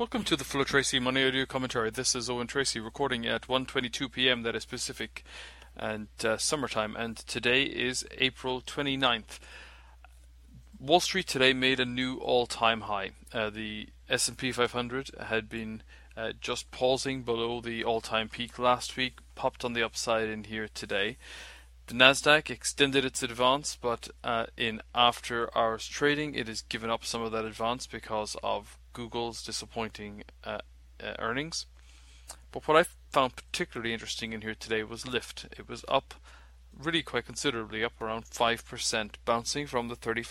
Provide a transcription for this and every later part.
Welcome to the Full of Tracy Money Audio Commentary. This is Owen Tracy recording at 1:22 p.m. that is Pacific and summertime, and today is April 29th. Wall Street today made a new all-time high. The S&P 500 had been just pausing below the all-time peak last week, popped on the upside in here today. The Nasdaq extended its advance, but in after-hours trading, it has given up some of that advance because of Google's disappointing earnings. But what I found particularly interesting in here today was Lyft. It was up really quite considerably, up around 5%, bouncing from the the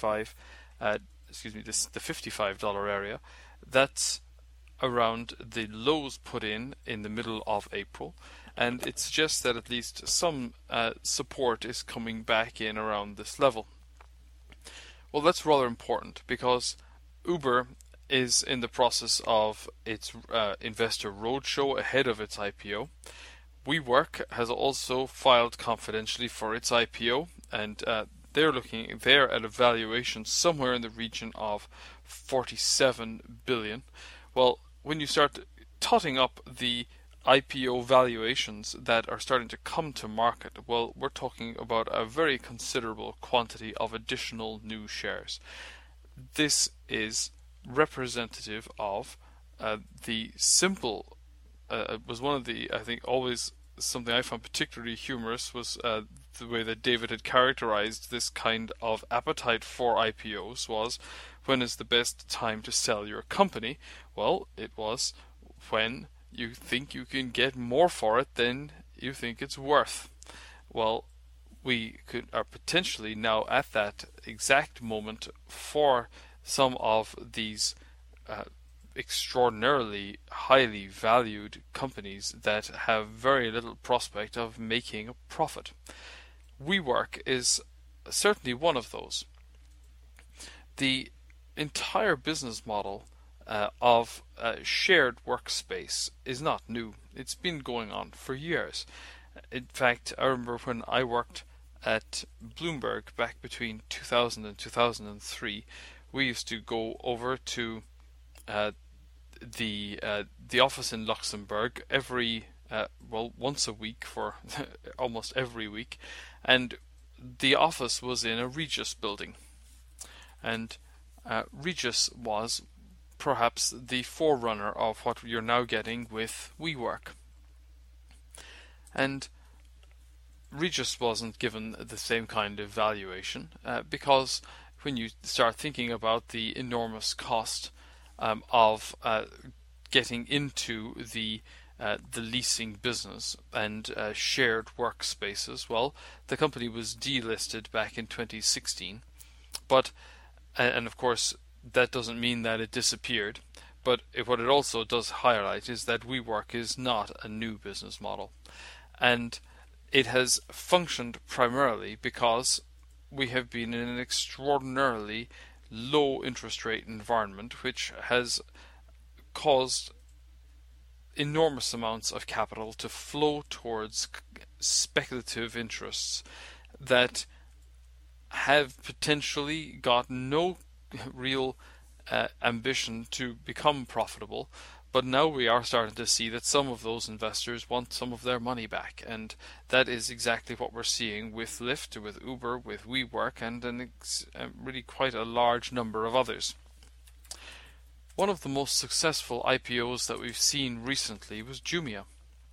$55 area. That's around the lows put in the middle of April, and it suggests that at least some support is coming back in around this level. Well, that's rather important because Uber is in the process of its investor roadshow ahead of its IPO. WeWork has also filed confidentially for its IPO, and they're at a valuation somewhere in the region of 47 billion. Well, when you start totting up the IPO valuations that are starting to come to market, well, we're talking about a very considerable quantity of additional new shares. This is representative of the simple was one of the, I think, always something I found particularly humorous was the way that David had characterized this kind of appetite for IPOs was, when is the best time to sell your company? Well, it was when you think you can get more for it than you think it's worth. Well, we are potentially now at that exact moment for some of these extraordinarily highly valued companies that have very little prospect of making a profit. WeWork is certainly one of those. The entire business model of shared workspace is not new. It's been going on for years. In fact, I remember when I worked at Bloomberg back between 2000 and 2003, we used to go over to the office in Luxembourg once a week for almost every week, and the office was in a Regus building, and Regus was perhaps the forerunner of what you're now getting with WeWork. And Regus wasn't given the same kind of valuation because when you start thinking about the enormous cost of getting into the leasing business and shared workspaces, well, the company was delisted back in 2016, but and of course that doesn't mean that it disappeared. But what it also does highlight is that WeWork is not a new business model, and it has functioned primarily because we have been in an extraordinarily low interest rate environment, which has caused enormous amounts of capital to flow towards speculative interests that have potentially got no real ambition to become profitable. But now we are starting to see that some of those investors want some of their money back, and that is exactly what we're seeing with Lyft, with Uber, with WeWork, and really quite a large number of others. One of the most successful IPOs that we've seen recently was Jumia,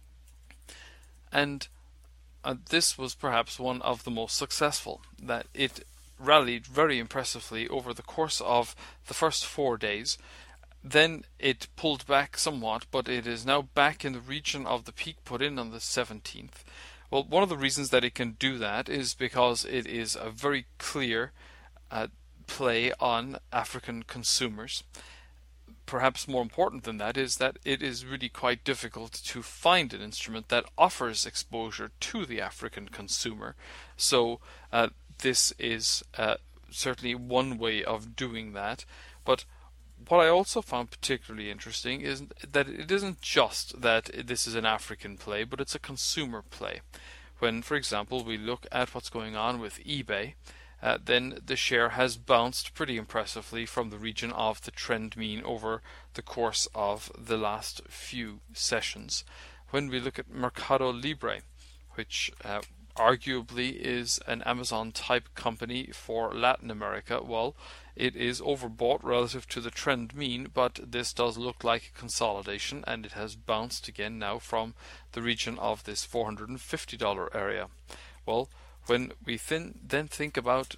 and this was perhaps one of the most successful, that it rallied very impressively over the course of the first 4 days. Then it pulled back somewhat, but it is now back in the region of the peak put in on the 17th. Well, one of the reasons that it can do that is because it is a very clear play on African consumers. Perhaps more important than that is that it is really quite difficult to find an instrument that offers exposure to the African consumer. So this is certainly one way of doing that. But what I also found particularly interesting is that it isn't just that this is an African play, but it's a consumer play. When, for example, we look at what's going on with eBay, then the share has bounced pretty impressively from the region of the trend mean over the course of the last few sessions. When we look at Mercado Libre, which arguably is an Amazon type company for Latin America, well, it is overbought relative to the trend mean, but this does look like a consolidation, and it has bounced again now from the region of this $450 area. Well, when we then think about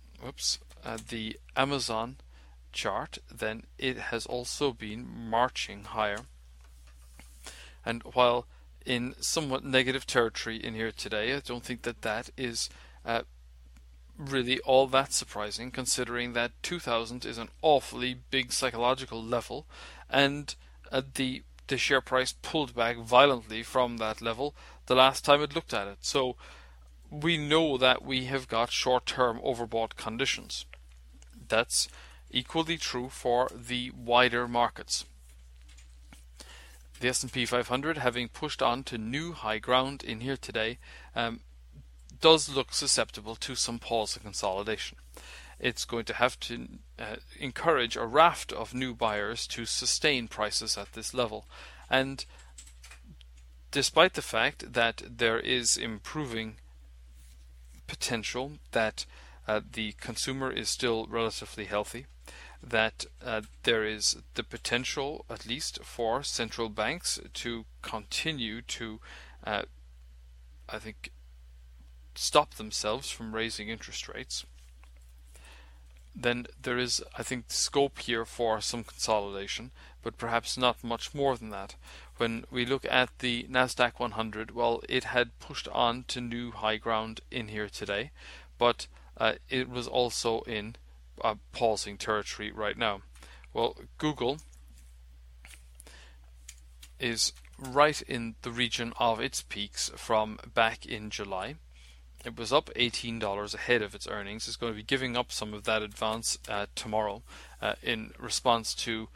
the Amazon chart, then it has also been marching higher. And while in somewhat negative territory in here today, I don't think that is really all that surprising, considering that 2000 is an awfully big psychological level, and the share price pulled back violently from that level the last time it looked at it. So we know that we have got short-term overbought conditions. That's equally true for the wider markets. The S&P 500, having pushed on to new high ground in here today, does look susceptible to some pause and consolidation. It's going to have to encourage a raft of new buyers to sustain prices at this level. And despite the fact that there is improving potential, that the consumer is still relatively healthy, that there is the potential, at least for central banks, to continue to, I think, stop themselves from raising interest rates, then there is, I think, scope here for some consolidation, but perhaps not much more than that. When we look at the Nasdaq 100, well, it had pushed on to new high ground in here today, but it was also in pausing territory right now. Well, Google is right in the region of its peaks from back in July. It was up $18 ahead of its earnings. It's going to be giving up some of that advance tomorrow in response to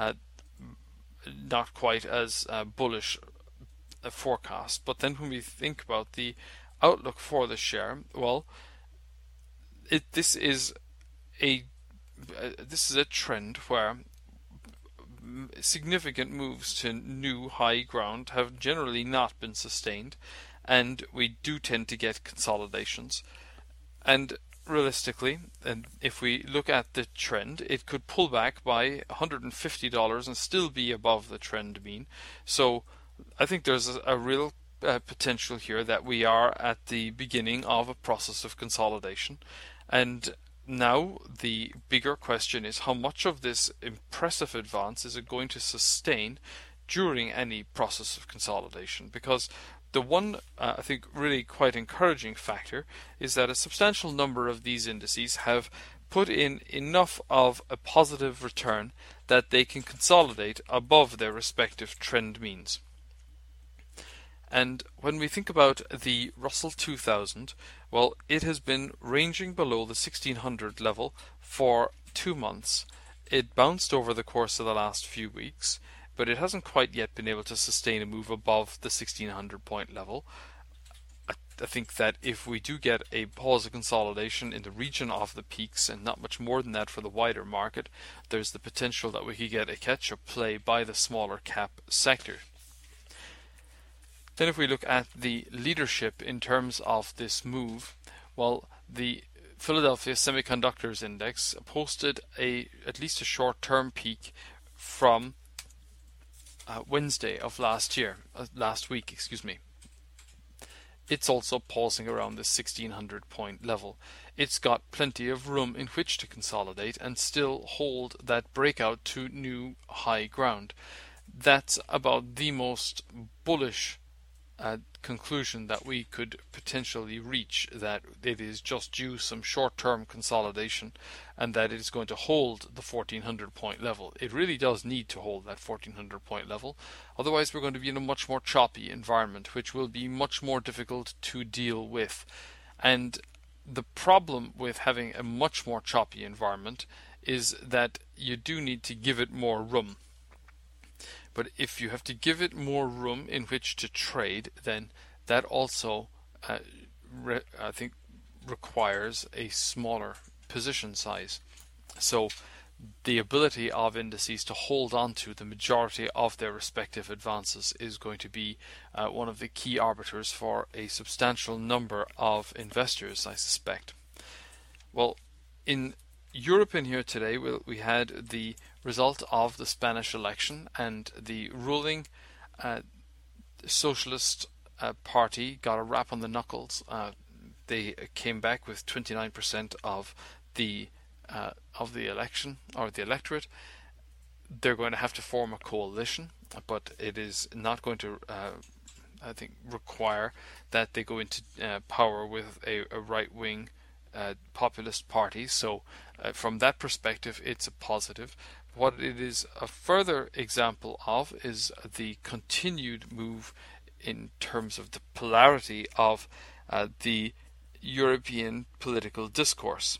not quite as bullish a forecast. But then when we think about the outlook for the share, well, this is a trend where significant moves to new high ground have generally not been sustained, and we do tend to get consolidations. And realistically, and if we look at the trend, it could pull back by $150 and still be above the trend mean. So I think there's a real potential here that we are at the beginning of a process of consolidation. And now the bigger question is, how much of this impressive advance is it going to sustain during any process of consolidation? Because the one, I think, really quite encouraging factor is that a substantial number of these indices have put in enough of a positive return that they can consolidate above their respective trend means. And when we think about the Russell 2000, well, it has been ranging below the 1600 level for 2 months. It bounced over the course of the last few weeks, but it hasn't quite yet been able to sustain a move above the 1600 point level. I think that if we do get a pause of consolidation in the region of the peaks, and not much more than that for the wider market, there's the potential that we could get a catch-up play by the smaller cap sector. Then if we look at the leadership in terms of this move, well, the Philadelphia Semiconductors Index posted at least a short-term peak from Wednesday of last week. It's also pausing around the 1600 point level. It's got plenty of room in which to consolidate and still hold that breakout to new high ground. That's about the most bullish conclusion that we could potentially reach, that it is just due some short-term consolidation and that it is going to hold the 1400 point level. It really does need to hold that 1400 point level, otherwise we're going to be in a much more choppy environment, which will be much more difficult to deal with. And the problem with having a much more choppy environment is that you do need to give it more room. But if you have to give it more room in which to trade, then that also, I think, requires a smaller position size. So the ability of indices to hold on to the majority of their respective advances is going to be one of the key arbiters for a substantial number of investors, I suspect. Well, in Europe in here today, we had the result of the Spanish election, and the ruling Socialist Party got a rap on the knuckles. They came back with 29% of the election, or the electorate. They're going to have to form a coalition, but it is not going to, I think, require that they go into power with a right-wing populist party. So from that perspective, it's a positive. What it is a further example of is the continued move in terms of the polarity of the European political discourse.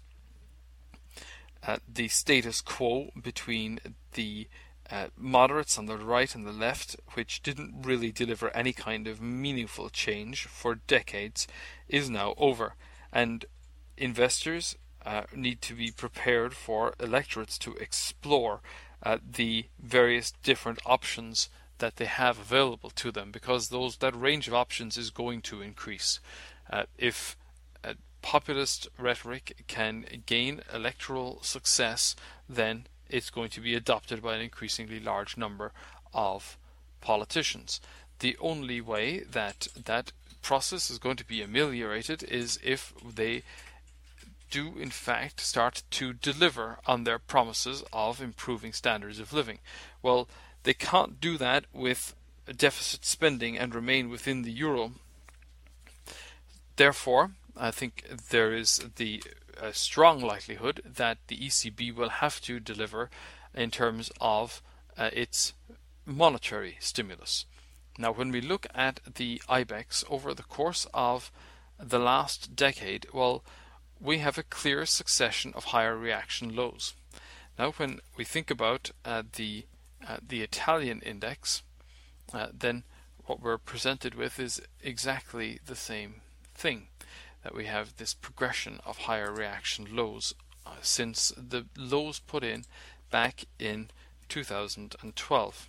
The status quo between the moderates on the right and the left, which didn't really deliver any kind of meaningful change for decades, is now over, and investors need to be prepared for electorates to explore the various different options that they have available to them, because that range of options is going to increase. If populist rhetoric can gain electoral success, then it's going to be adopted by an increasingly large number of politicians. The only way that that process is going to be ameliorated is if they do in fact start to deliver on their promises of improving standards of living. Well, they can't do that with deficit spending and remain within the euro. Therefore, I think there is the strong likelihood that the ECB will have to deliver in terms of its monetary stimulus. Now, when we look at the IBEX over the course of the last decade, well, we have a clear succession of higher reaction lows. Now, when we think about the Italian index, then what we're presented with is exactly the same thing. That we have this progression of higher reaction lows since the lows put in back in 2012.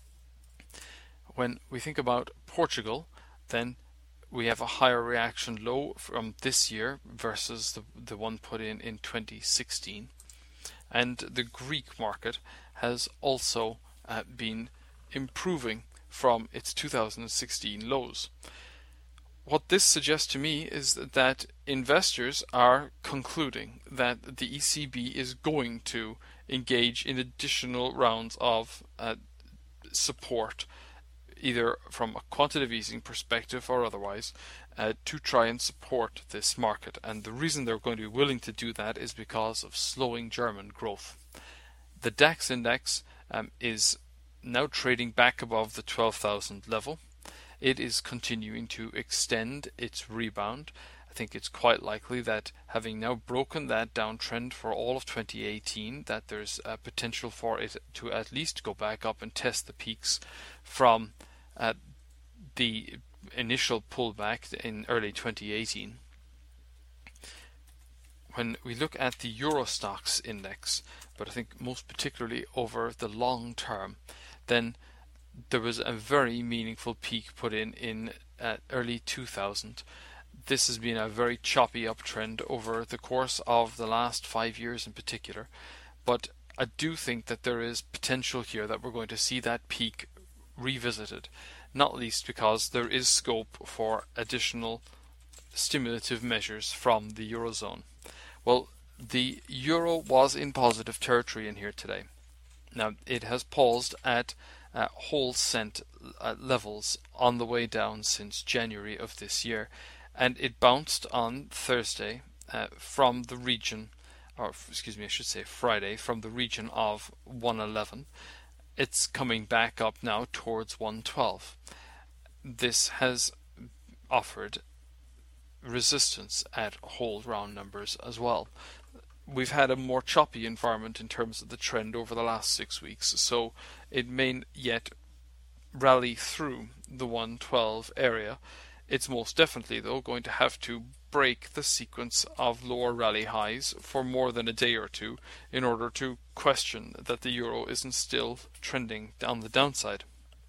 When we think about Portugal, then we have a higher reaction low from this year versus the one put in 2016. And the Greek market has also been improving from its 2016 lows. What this suggests to me is that investors are concluding that the ECB is going to engage in additional rounds of support, either from a quantitative easing perspective or otherwise, to try and support this market. And the reason they're going to be willing to do that is because of slowing German growth. The DAX index is now trading back above the 12,000 level. It is continuing to extend its rebound. I think it's quite likely that, having now broken that downtrend for all of 2018, that there's a potential for it to at least go back up and test the peaks from the initial pullback in early 2018. When we look at the Euro Stoxx index, but I think most particularly over the long term, then there was a very meaningful peak put in early 2000. This has been a very choppy uptrend over the course of the last 5 years in particular, but I do think that there is potential here that we're going to see that peak revisited, not least because there is scope for additional stimulative measures from the Eurozone. Well, the Euro was in positive territory in here today. Now, it has paused at whole cent levels on the way down since January of this year, and it bounced on Thursday from the region, or excuse me, I should say Friday, from the region of 111. It's coming back up now towards 112. This has offered resistance at whole round numbers as well. We've had a more choppy environment in terms of the trend over the last 6 weeks, so it may yet rally through the 112 area. It's most definitely, though, going to have to break the sequence of lower rally highs for more than a day or two in order to question that the euro isn't still trending on the downside.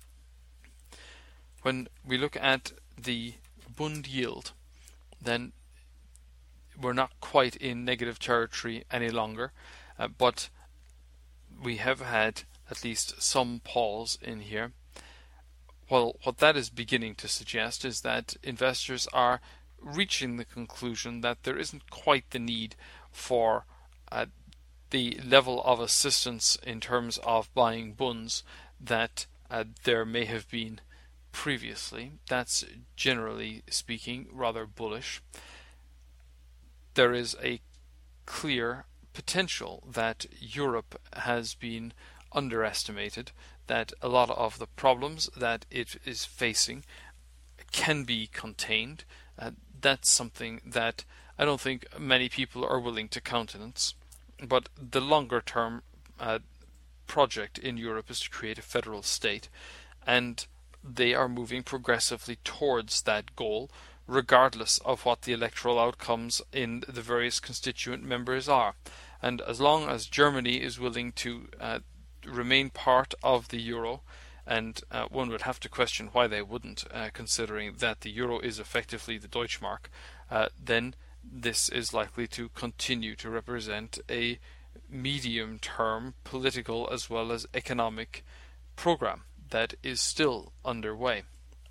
When we look at the Bund yield, then we're not quite in negative territory any longer, but we have had at least some pause in here. Well, what that is beginning to suggest is that investors are reaching the conclusion that there isn't quite the need for the level of assistance in terms of buying bunds that there may have been previously. That's generally speaking rather bullish. There is a clear potential that Europe has been underestimated, that a lot of the problems that it is facing can be contained. That's something that I don't think many people are willing to countenance. But the longer term project in Europe is to create a federal state, and they are moving progressively towards that goal, regardless of what the electoral outcomes in the various constituent members are. And as long as Germany is willing to remain part of the euro, and one would have to question why they wouldn't, considering that the euro is effectively the Deutschmark, then this is likely to continue to represent a medium-term political as well as economic program that is still underway.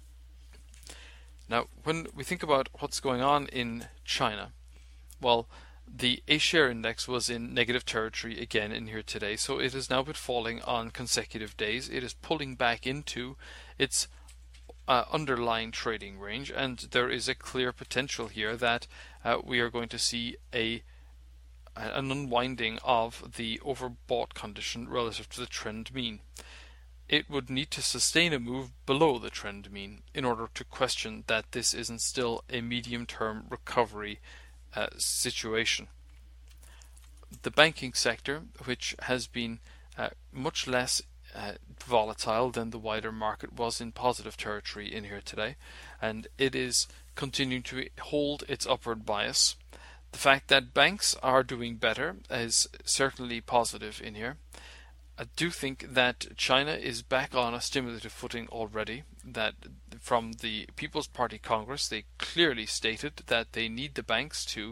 Now, when we think about what's going on in China, well, the A-share index was in negative territory again in here today, so it has now been falling on consecutive days. It is pulling back into its underlying trading range, and there is a clear potential here that we are going to see an unwinding of the overbought condition relative to the trend mean. It would need to sustain a move below the trend mean in order to question that this isn't still a medium-term recovery situation. The banking sector, which has been much less volatile than the wider market, was in positive territory in here today, and it is continuing to hold its upward bias. The fact that banks are doing better is certainly positive in here. I do think that China is back on a stimulative footing already, that from the People's Party Congress they clearly stated that they need the banks to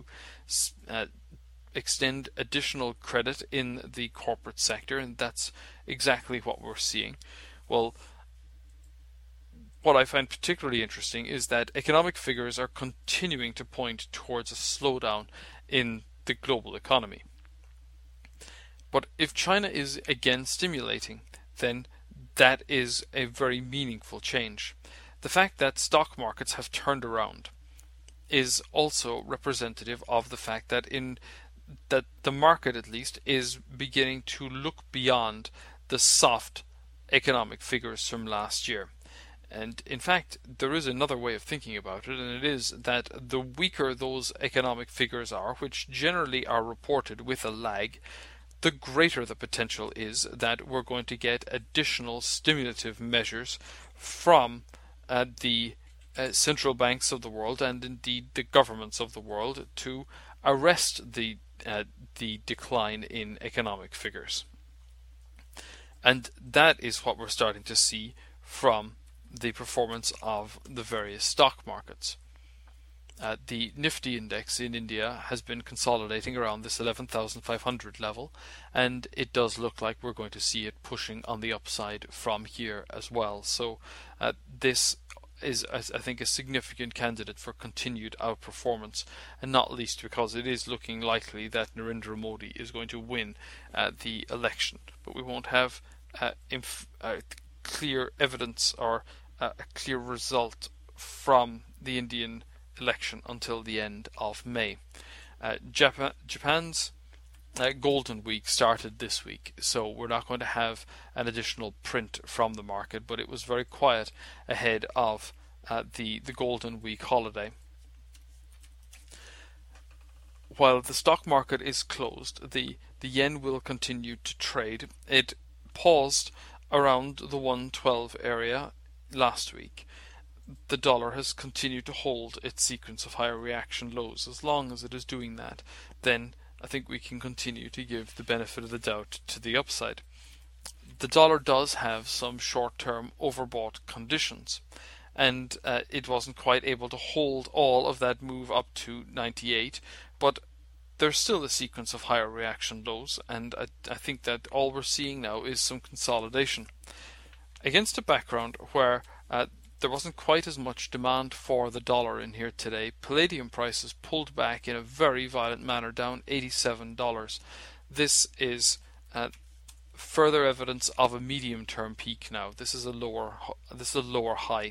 extend additional credit in the corporate sector, and that's exactly what we're seeing. Well, what I find particularly interesting is that economic figures are continuing to point towards a slowdown in the global economy. But if China is again stimulating, then that is a very meaningful change. The fact that stock markets have turned around is also representative of the fact that the market, at least, is beginning to look beyond the soft economic figures from last year. And in fact, there is another way of thinking about it, and it is that the weaker those economic figures are, which generally are reported with a lag, the greater the potential is that we're going to get additional stimulative measures from the central banks of the world, and indeed the governments of the world, to arrest the decline in economic figures. And that is what we're starting to see from the performance of the various stock markets. The Nifty index in India has been consolidating around this 11,500 level, and it does look like we're going to see it pushing on the upside from here as well. So this is, I think, a significant candidate for continued outperformance, and not least because it is looking likely that Narendra Modi is going to win the election. But we won't have clear evidence or a clear result from the Indian election until the end of May. Japan's Golden Week started this week, so we're not going to have an additional print from the market, but it was very quiet ahead of the Golden Week holiday. While the stock market is closed, the yen will continue to trade. It paused around the 112 area last week. the dollar has continued to hold its sequence of higher reaction lows. As long as it is doing that, then I think we can continue to give the benefit of the doubt to the upside. The dollar does have some short-term overbought conditions, and it wasn't quite able to hold all of that move up to 98, but there's still a sequence of higher reaction lows, and I think that all we're seeing now is some consolidation. Against a background where there wasn't quite as much demand for the dollar in here today, palladium prices pulled back in a very violent manner, down $87. This is further evidence of a medium-term peak now. This is a lower high.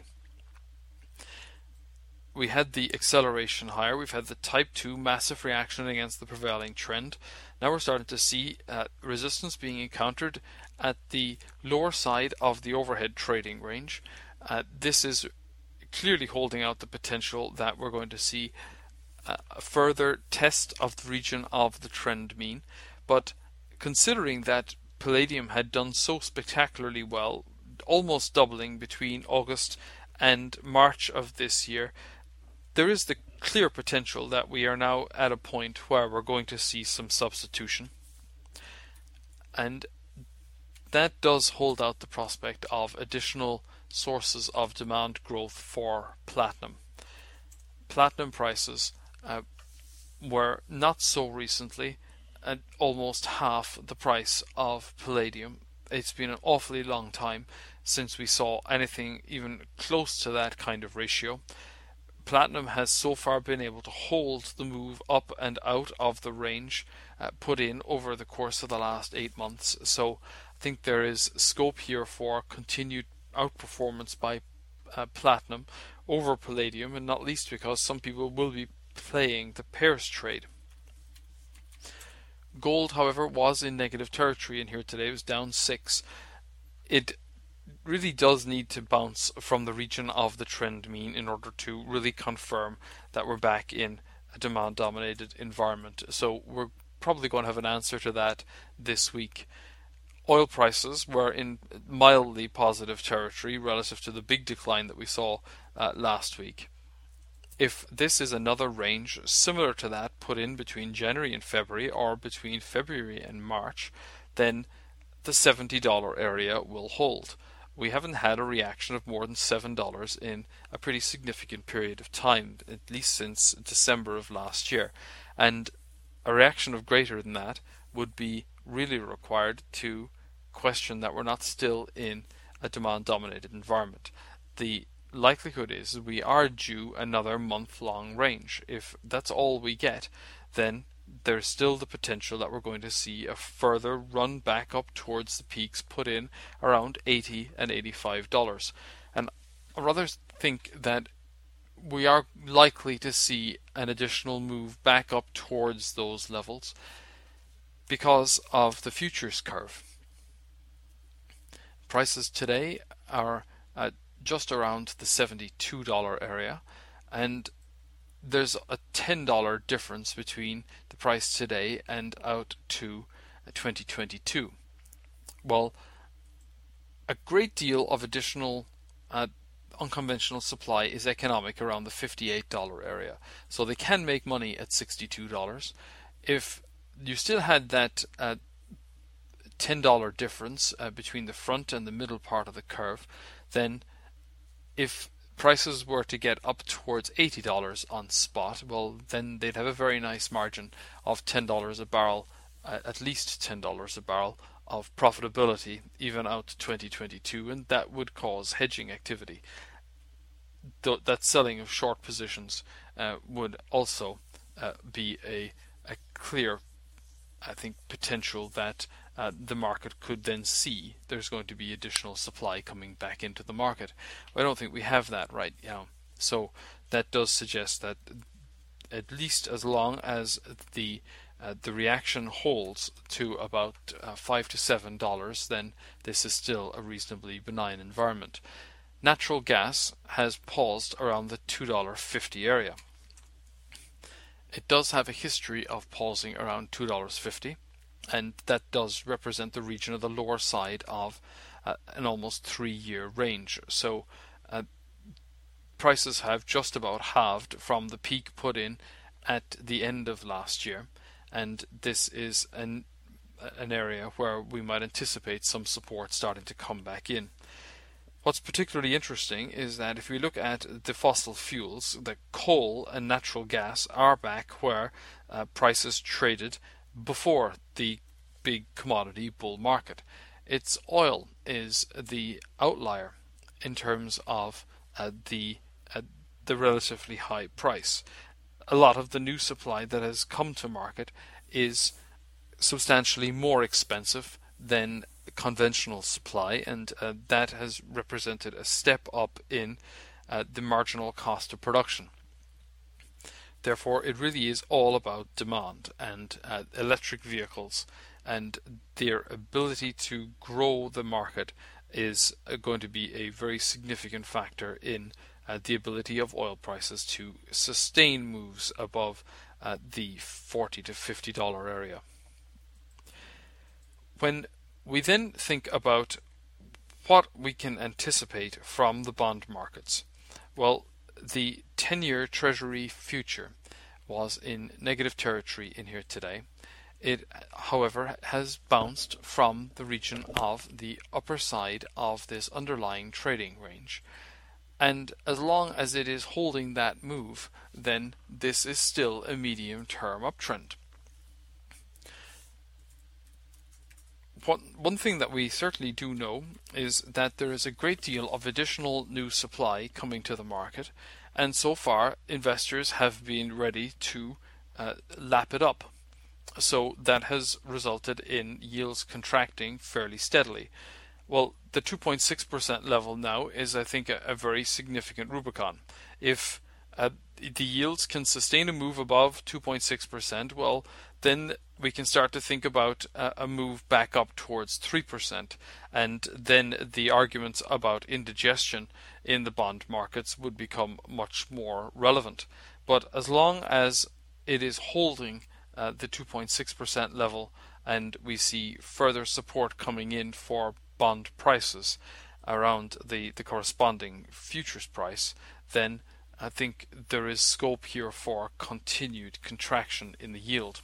We had the acceleration higher. We've had the type 2 massive reaction against the prevailing trend. Now we're starting to see resistance being encountered at the lower side of the overhead trading range. This is clearly holding out the potential that we're going to see a further test of the region of the trend mean. But considering that palladium had done so spectacularly well, almost doubling between August and March of this year, there is the clear potential that we are now at a point where we're going to see some substitution. And that does hold out the prospect of additional sources of demand growth for platinum. Platinum prices were not so recently at almost half the price of palladium. It's been an awfully long time since we saw anything even close to that kind of ratio. Platinum has so far been able to hold the move up and out of the range put in over the course of the last 8 months. So I think there is scope here for continued outperformance by platinum over palladium, and not least because some people will be playing the pairs trade. Gold, however, was in negative territory in here today. It was down 6. It really does need to bounce from the region of the trend mean in order to really confirm that we're back in a demand-dominated environment. So we're probably going to have an answer to that this week. Oil prices were in mildly positive territory relative to the big decline that we saw last week. If this is another range similar to that put in between January and February, or between February and March, then the $70 area will hold. We haven't had a reaction of more than $7 in a pretty significant period of time, at least since December of last year. And a reaction of greater than that would be really required to question that we're not still in a demand-dominated environment. The likelihood is we are due another month-long range. If that's all we get, then there's still the potential that we're going to see a further run back up towards the peaks put in around $80 and $85. And I rather think that we are likely to see an additional move back up towards those levels because of the futures curve. Prices today are at just around the $72 area, and there's a $10 difference between the price today and out to 2022. Well, a great deal of additional unconventional supply is economic around the $58 area, so they can make money at $62. If you still had that $10 difference between the front and the middle part of the curve, then if prices were to get up towards $80 on spot, well, then they'd have a very nice margin of $10 a barrel, at least $10 a barrel of profitability, even out to 2022, and that would cause hedging activity. That selling of short positions would also be a clear, I think, potential that the market could then see there's going to be additional supply coming back into the market. I don't think we have that right now. So that does suggest that at least as long as the reaction holds to about $5 to $7, then this is still a reasonably benign environment. Natural gas has paused around the $2.50 area. It does have a history of pausing around $2.50, and that does represent the region of the lower side of an almost 3-year range. So prices have just about halved from the peak put in at the end of last year, and this is an area where we might anticipate some support starting to come back in. What's particularly interesting is that if we look at the fossil fuels, the coal and natural gas are back where prices traded before the big commodity bull market. It's oil is the outlier in terms of the relatively high price. A lot of the new supply that has come to market is substantially more expensive than conventional supply, and that has represented a step up in the marginal cost of production. Therefore, it really is all about demand, and electric vehicles and their ability to grow the market is going to be a very significant factor in the ability of oil prices to sustain moves above the $40 to $50 area. When we then think about what we can anticipate from the bond markets, well, the 10-year Treasury future was in negative territory in here today. It, however, has bounced from the region of the upper side of this underlying trading range. And as long as it is holding that move, then this is still a medium-term uptrend. One thing that we certainly do know is that there is a great deal of additional new supply coming to the market, and so far investors have been ready to lap it up. So that has resulted in yields contracting fairly steadily. Well, the 2.6% level now is, I think, a very significant Rubicon. If the yields can sustain a move above 2.6%, well, then we can start to think about a move back up towards 3%, and then the arguments about indigestion in the bond markets would become much more relevant. But as long as it is holding the 2.6% level, and we see further support coming in for bond prices around the corresponding futures price, then I think there is scope here for continued contraction in the yield.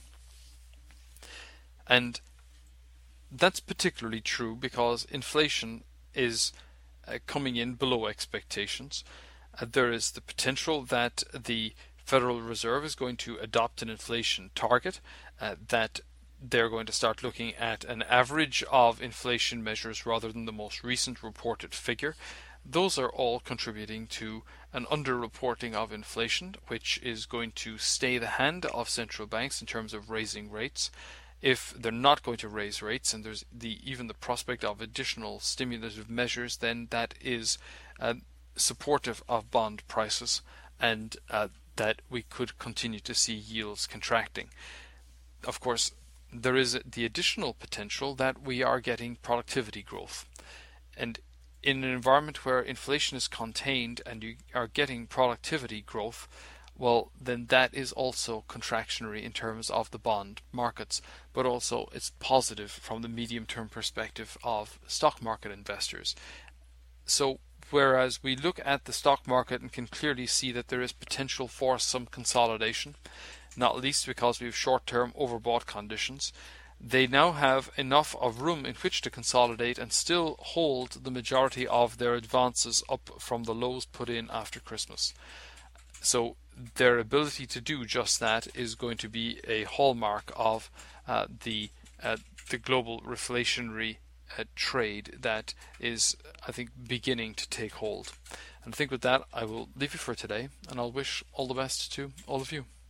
And that's particularly true because inflation is coming in below expectations. There is the potential that the Federal Reserve is going to adopt an inflation target, that they're going to start looking at an average of inflation measures rather than the most recent reported figure. Those are all contributing to an underreporting of inflation, which is going to stay the hand of central banks in terms of raising rates. If they're not going to raise rates, and there's even the prospect of additional stimulative measures, then that is supportive of bond prices, and that we could continue to see yields contracting. Of course, there is the additional potential that we are getting productivity growth. And in an environment where inflation is contained and you are getting productivity growth, well, then that is also contractionary in terms of the bond markets, but also it's positive from the medium-term perspective of stock market investors. So whereas we look at the stock market and can clearly see that there is potential for some consolidation, not least because we have short-term overbought conditions, they now have enough of room in which to consolidate and still hold the majority of their advances up from the lows put in after Christmas. So their ability to do just that is going to be a hallmark of the global reflationary trade that is, I think, beginning to take hold. And I think with that, I will leave you for today, and I'll wish all the best to all of you.